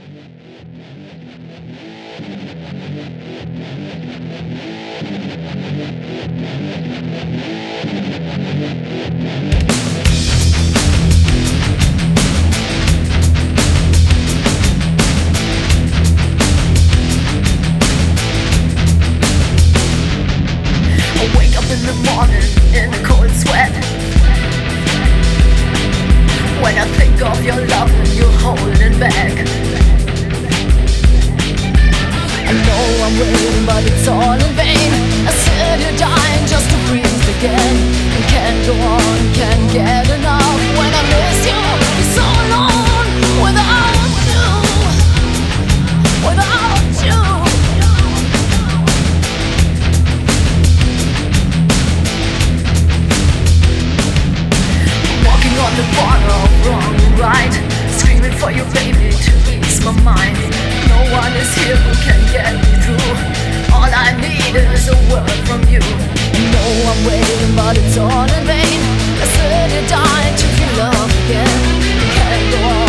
In the morning, in a cold sweat, when I think of your love and you're holding back. I know I'm waiting, but it's all in vain. I said you're dying just to breathe again. And can't go on, can't get enough. When I miss you, it's so alone. Without you, without you. On the border of wrong and right, screaming for you, baby, to ease my mind. No one is here who can get me through. All I need is a word from you. I know I'm waiting, but it's all in vain. I said you died to feel love again. Can't go on.